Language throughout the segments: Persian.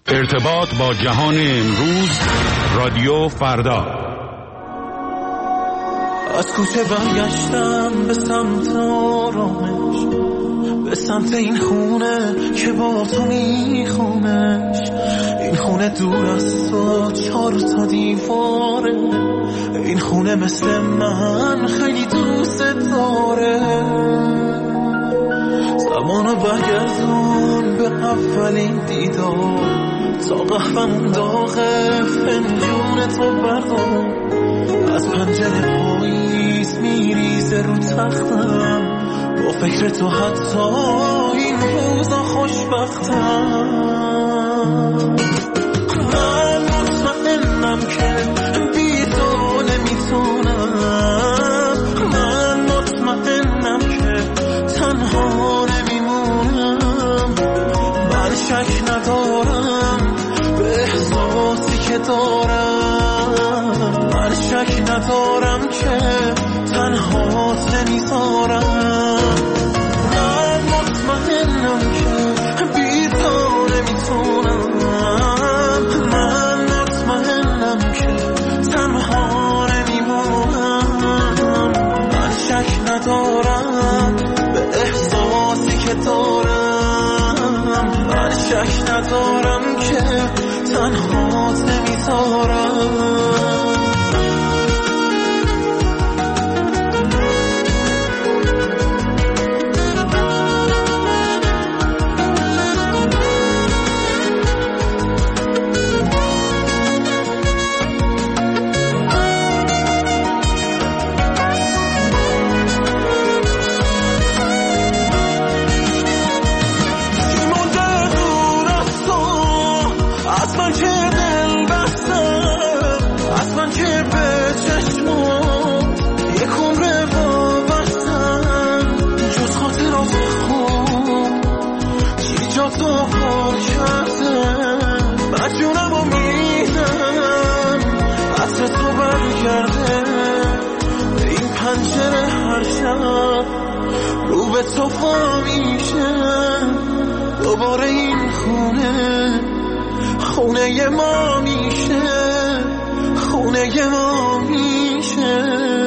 ارتباط با جهان امروز، رادیو فردا. از کوچه برگشتم به سمت آرامش، به سمت این خونه که با تو میخونش. این خونه دور از تو 4 تا دیواره، این خونه مثل من خیلی دوست داره. زمانو برگردون به اولین دیدار، تا قهوه‌مون داغه فنجون تو بردار. از پنجره پاییز میریزه رو تختم، با فکر تو حتی این روزا خوشبختم. من مطمئنم که بی تو نمیتونم، من مطمئنم که تنها نمیمونم. من شک ندارم به احساسی که دارم، من شک ندارم که تنهات نمیذارم. من مطمئنم که بی تو نمیتونم، من مطمئنم که تنها نمیمونم. من شک ندارم به احساسی که دارم، من شک ندارم که تنهات نمیذارم. رو به تو میشه دوباره این خونه، خونه ما میشه، خونه ما میشه.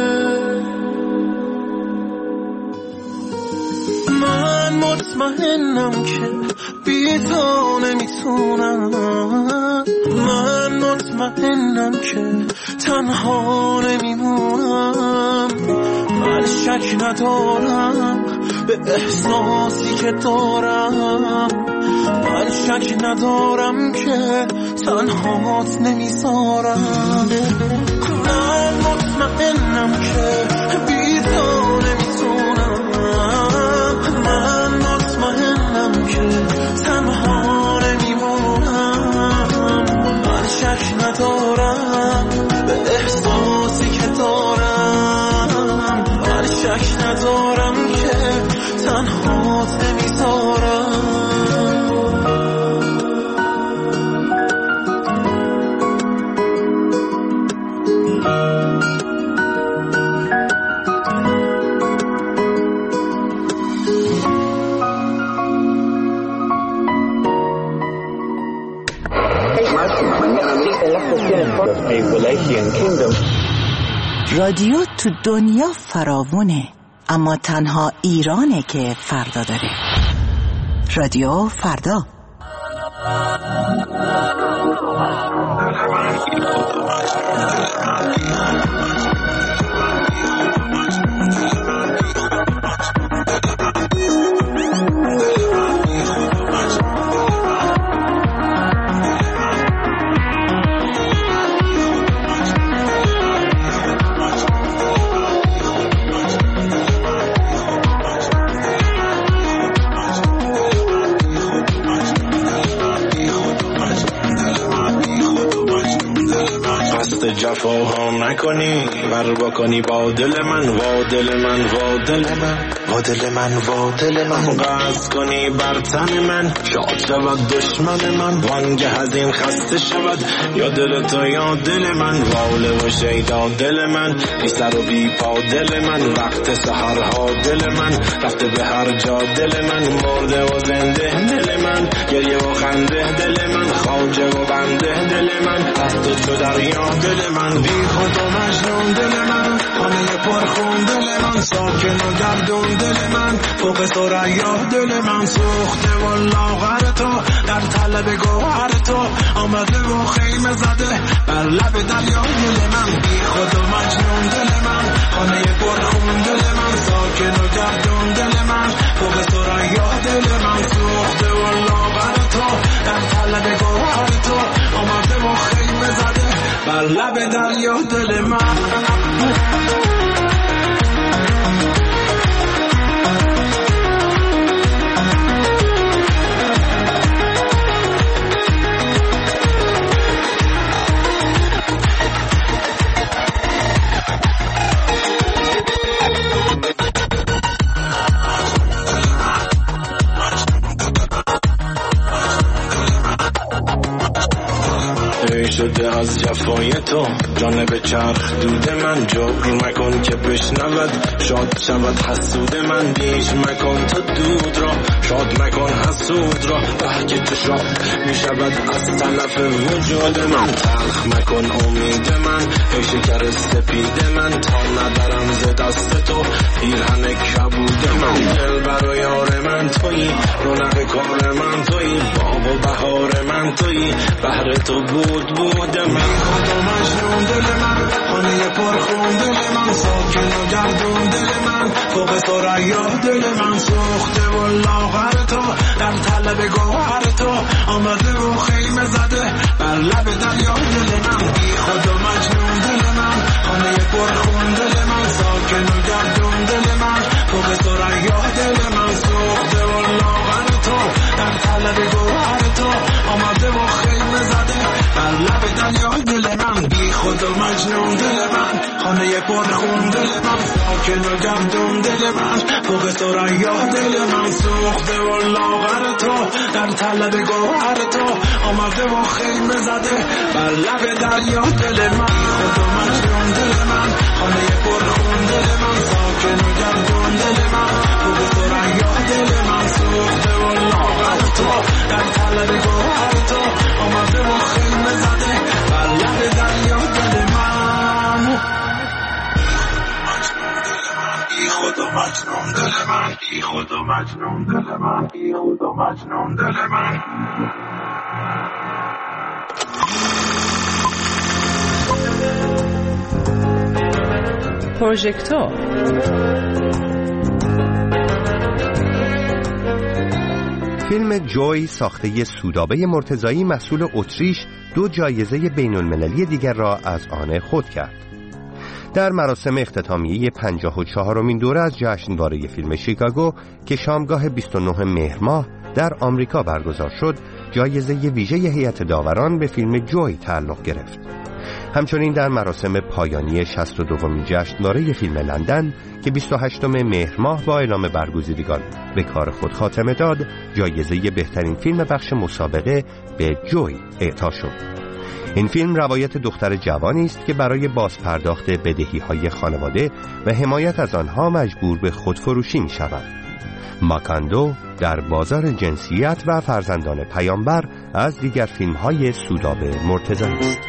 من مطمئنم که بی تو نمیتونم، من مطمئنم که تنها نمیمونم. من شک ندارم به احساسی که دارم، من شک ندارم که تنهات نمیذارم. من مطمئنم که بی تو نمیتونم، من مطمئنم که تنها نمیمونم. من شک ندارم به احساسی که دارم، من شک ندارم که تنهات نمیذارم. رادیو تو دنیا فراوونه، اما تنها ایرانه که فردا داره. رادیو فردا. جفاها نکنی بر بکنی با دل من، وا دل من، وا دل من، وا دل من، وا دل من. قصد کنی بر تن من، شاد شود دشمن من، وانگه از این خسته شود یا دل تو یا دل من. واله و شیدا دل من، بی سر و بی پا دل من. وقت سحرها دل من، رفته به هر جا دل من. مرده و زنده دل من، گریه و خنده دل من. خاک تو دریا دل من، بی خود و مجنون دل من، خانه پرخون دل من، ساکن و گردون دل من، فوق ثریا دل من، سوخته و لاغر تو در طلب گوهر تو، آمده و خیمه زده بر لب دریا دل من، بی خود و مجنون دل من، خانه پرخون دل من، ساکن و گردون دل من، فوق ثریا دل من، سوخته و لاغر تو در طلب گوهر تو، آمده و خیمه زده بر لب دریا دل من. شده از جفای تو جانب چرخ دود من، جبر مکن که بشنود شاد شود حسود من، بیش مکن تو دود را شاد مکن حسود را، که تو شاد می شود از طرف وجود من، تلخ مکن امید من ای شکر سپید من، تا ندارم ز دست تو پیرهن کبود من، دل بر و یار من تویی، رونق کار من تویی، باغ و بهار من تویی، بهر تو بود من، خود و مجنون دل من، خانه پرخون دل من، ساکن و گردون دل من، فوق ثریا دل من، سوخته و لاغر تو در طلب گوهر تو، آمده و خیمه زده بر لب دریا دل من، بی خود و مجنون دل من، خانه پرخون دل من، ساکن و گردون دل من، فوق ثریا دل من، سوخته و لاغر تو در طلب گوهر تو، آمده و خیمه زده بر لب دریا دل من، بی خود و مجنون دل من، خانه پرخون دل من، ساکن و گردون دل من، فوق ثریا دل من، سوخته و لاغر تو در طلب گوهر تو، آمده و خیمه زده بر لب دریا دل من، خود و مجنون دل من، خانه پرخون دل من، ساکن و گردون دل من، فوق ثریا دل من، سوخته و لاغر تو در طلب گوهر تو، آمده و خیمه زده بر لب دریا دل من. بی خود و مجنون دل من، بی خود و مجنون دل من، بی خود و مجنون دل من. پروژکتور فیلم جوی ساخته سودابه مرتضایی محصول اتریش 2 جایزه بین‌المللی دیگر را از آن خود کرد. در مراسم اختتامیه 54مین دوره از جشنواره فیلم شیکاگو که شامگاه 29 مهر ماه در آمریکا برگزار شد، جایزه ویژه هیئت داوران به فیلم جوی تعلق گرفت. همچنین در مراسم پایانی 62مین جشنواره فیلم لندن که 28 مهر ماه با اعلام برگزیدگان به کار خود خاتمه داد، جایزه بهترین فیلم بخش مسابقه به جوی اعطا شد. این فیلم روایت دختر جوانی است که برای بازپرداخت بدهی‌های خانواده و حمایت از آنها مجبور به خودفروشی می شود. ماکاندو در بازار جنسیت و فرزندان پیامبر از دیگر فیلم‌های سودابه مرتضایی است.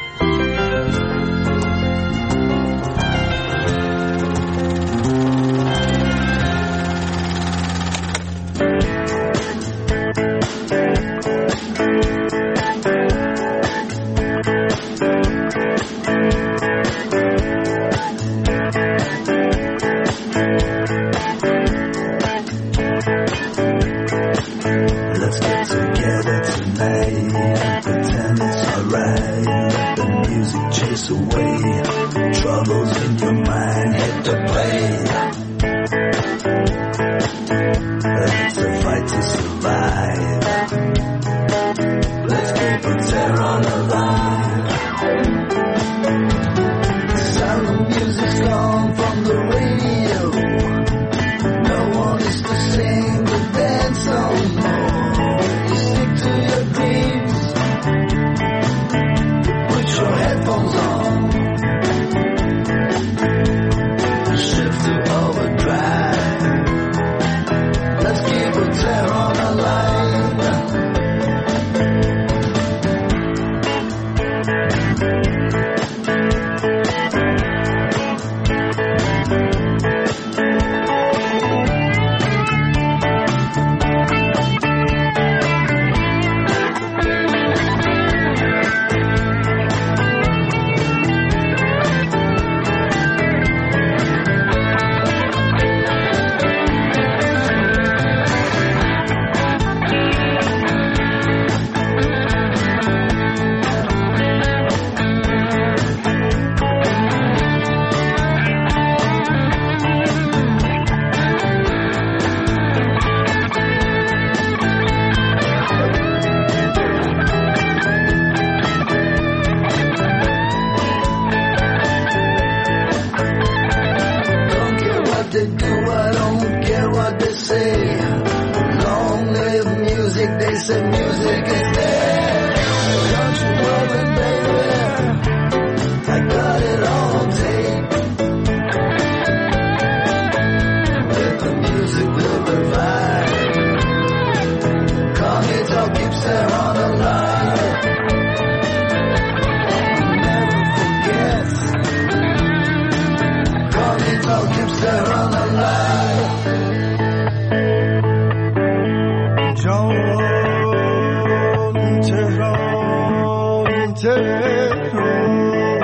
تهران تهران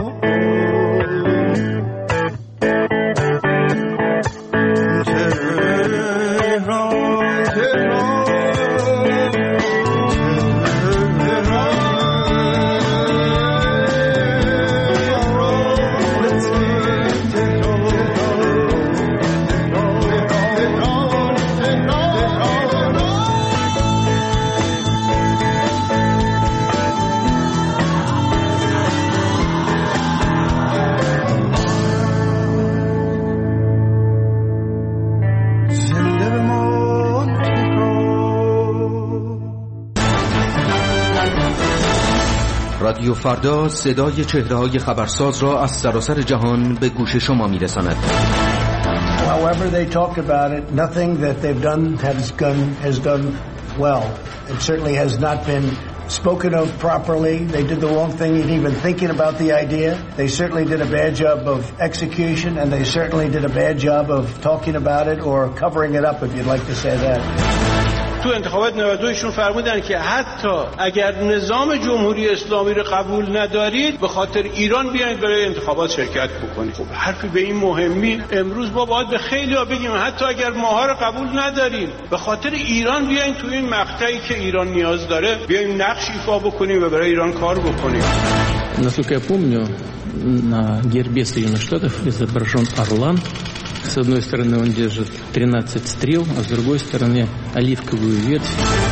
رادیو فردا صدای چهره‌های خبرساز را از سراسر جهان به گوش شما می‌رساند. However they talk about it, nothing that they've done has done well. It certainly has not been spoken of properly. They did the wrong thing in even thinking about the idea. They certainly did a bad job of execution, and they certainly did a bad job of talking about it or covering it up, if you'd like to say that. تو انتخابات 92 فرمودن که حتی اگر نظام جمهوری اسلامی رو قبول ندارید به خاطر ایران بیاید برای انتخابات شرکت بکنید. خب حرفی به این مهمی امروز ما باید به خیلی‌ها بگیم حتی اگر ماها رو قبول نداریم به خاطر ایران بیاین تو این مقطعی که ایران نیاز داره بیایم نقش ایفا بکنیم و برای ایران کار بکنیم. Насколько я помню, на гербе Соединенных Штатов изображен орлан. С одной стороны он держит 13 стрел, а с другой стороны оливковую ветвь.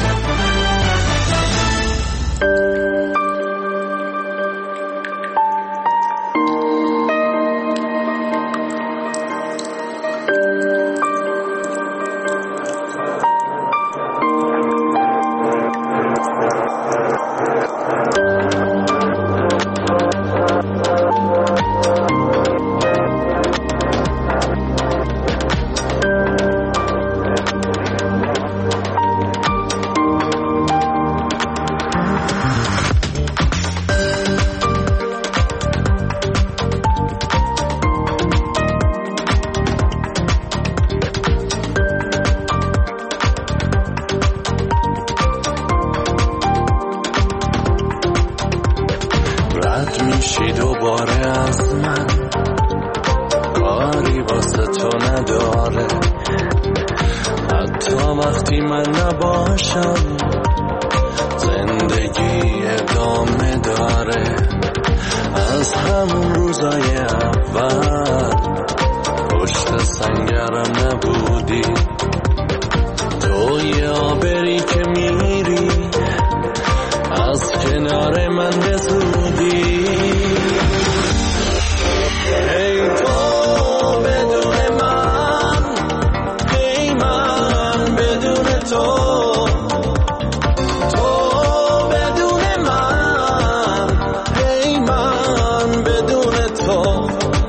میشی دوباره از من کاری واسه تو نداره حتی وقتی من نباشم زندگی ادامه داره از همون روزای اول پشت سنگرم نبودی تو یه آبری که میری از کنار من بزودی ای تو بدون من ای من بدون تو تو بدون من ای من بدون تو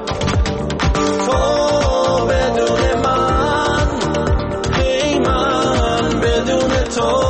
تو بدون من ای من بدون تو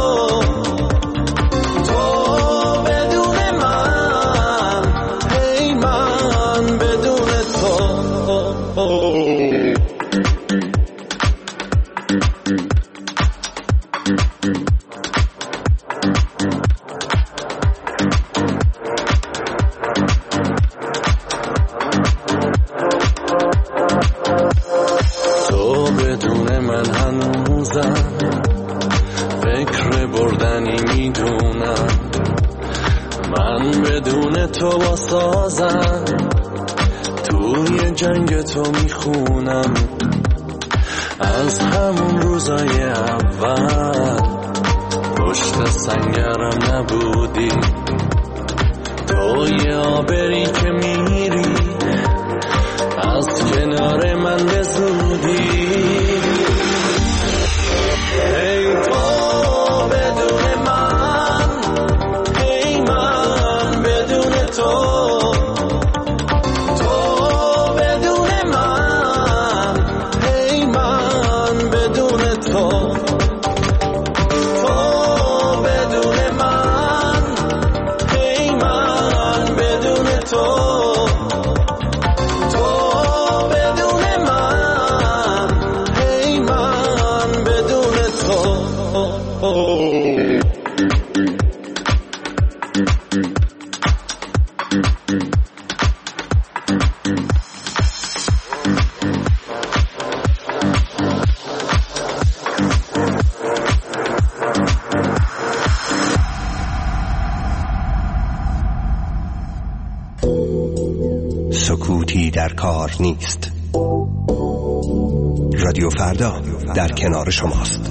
فکر بردنی میدونم من بدون تو با سازم توی جنگ تو میخونم از همون روزای اول پشت سنگرم نبودی تو یه آبری که میری از کنار من بزودی ای تو بدون من ای من بدون تو تو بدون من ای من بدون تو تو بدون من ای من بدون تو سکوتی در کار نیست. رادیو فردا در کنار شماست.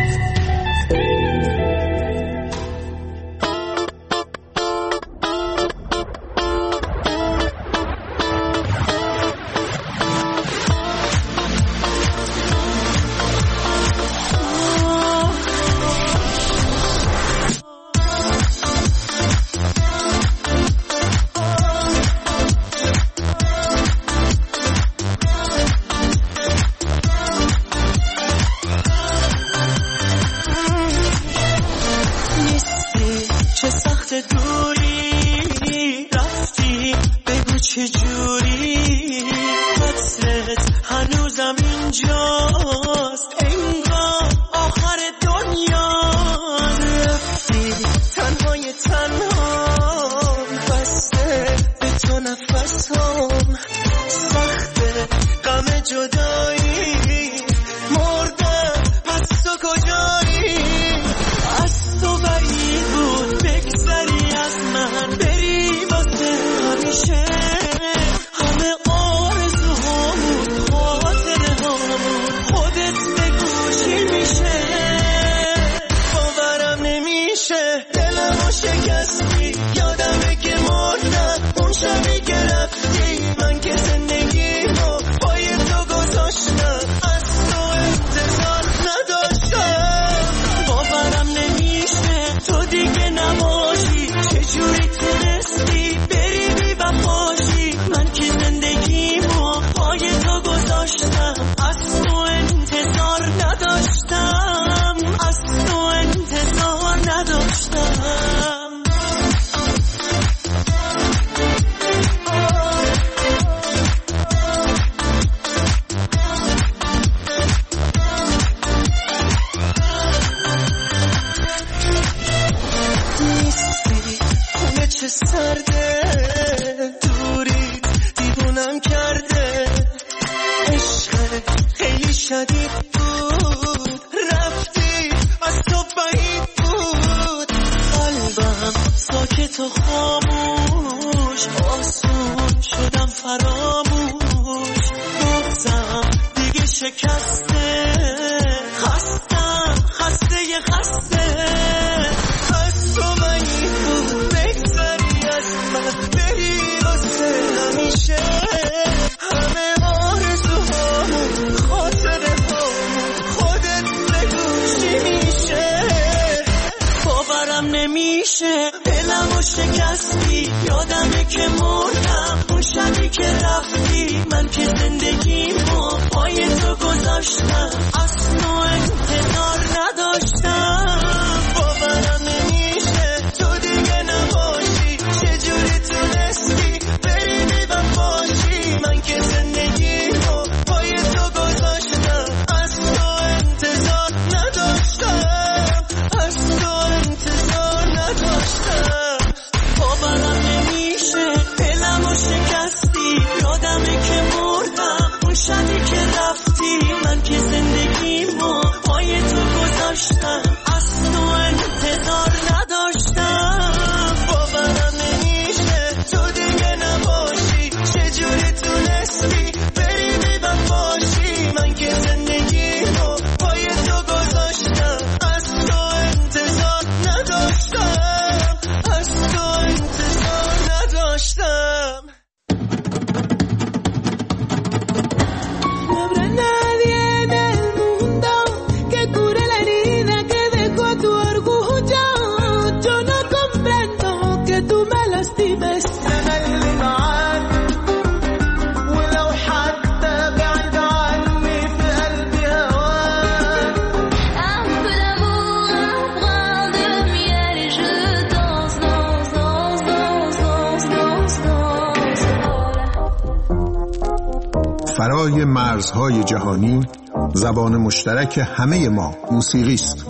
فرای مرزهای جهانی زبان مشترک همه ما موسیقی است.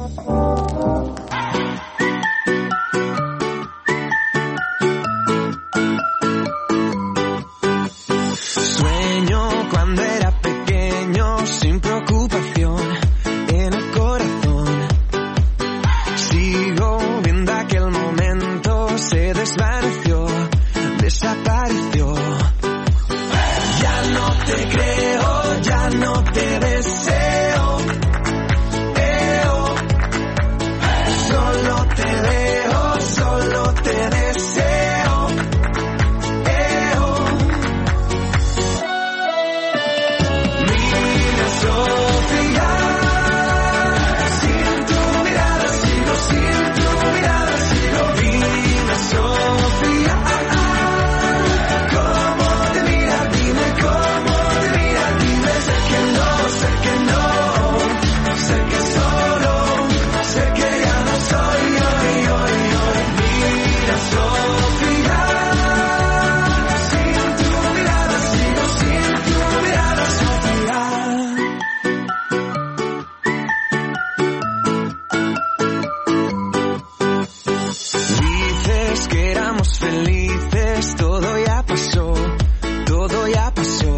éramos felices, todo ya pasó, todo ya pasó.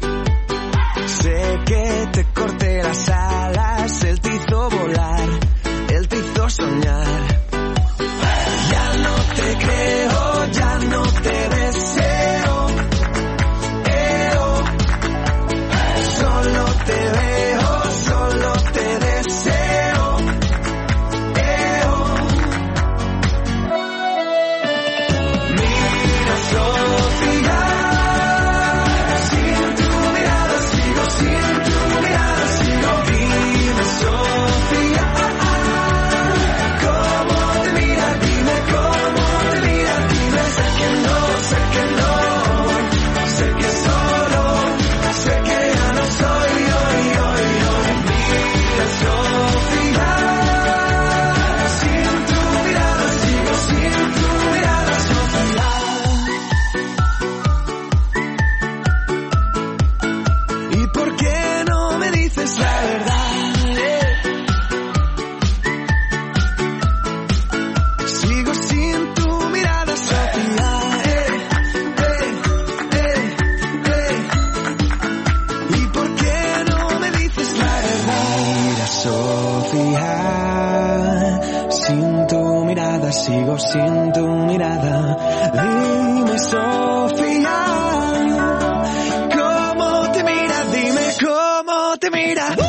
Sé que te corté las alas, él te hizo volar, él te hizo soñar. Ya no te creo, ya no te deseo, solo te veo, solo te deseo, Mira, Sofía, sin tu mirada sigo, sin tu mirada sigo. Dime, Sofía, ¿cómo te mira? Dime cómo te mira, dime. Sé que no, sé que no, sé que solo, sé que ya no soy hoy. Mira, Sofía, sin tu mirada sigo, sin tu mirada, Sofía. ¿Y por qué no me dices la verdad? Sigo sin tu mirada, Sofía. ¿Y por qué no me dices la verdad? Mira, Sofía, sin tu mirada sigo, sin tu mirada. Dime, Sofía, ¿cómo te mira? Dime cómo te mira.